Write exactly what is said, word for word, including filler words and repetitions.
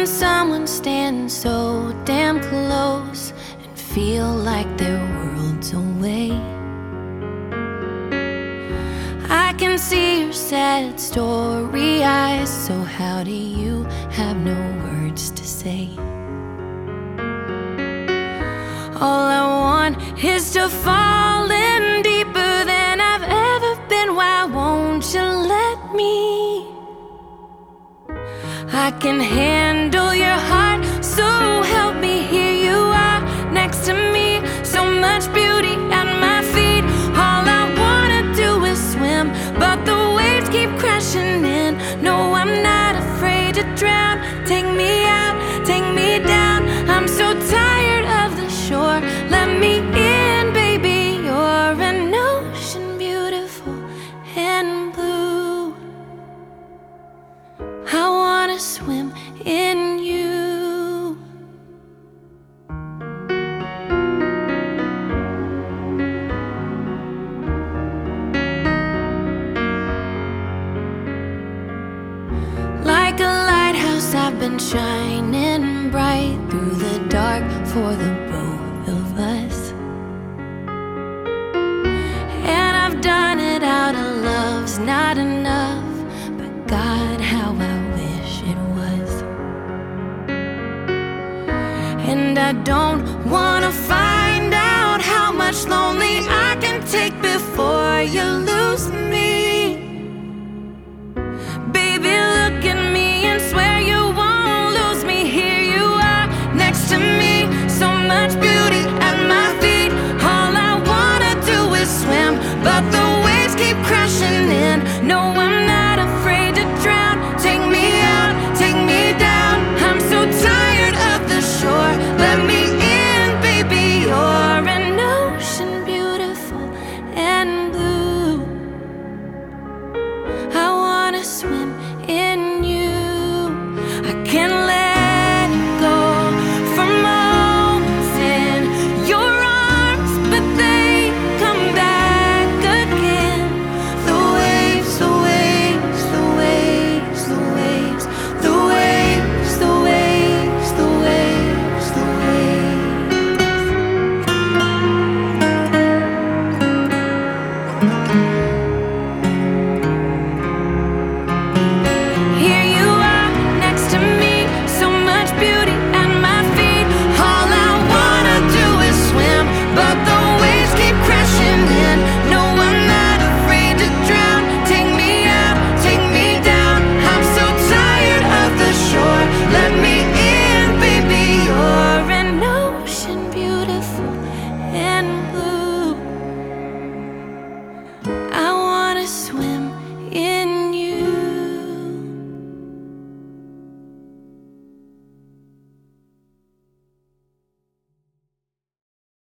when someone stands so damn close and feel like they're worlds away. I can see your sad story eyes, so how do you have no words to say? All I want is to fall in deeper than I've ever been. Why won't you let me? I can handle your heart, so help me. Here you are next to me, so much beauty at my feet. All I wanna do is swim, but the waves keep crashing in. No, I'm not afraid to drown. Take me out, take me down. I'm so tired of the shore. Let me in, baby. You're an ocean, beautiful and blue. I wanna swim in you. Like a lighthouse, I've been shining bright through the dark for the both of us. And I've done it out of love's not enough, but God, how I wish it was. And I don't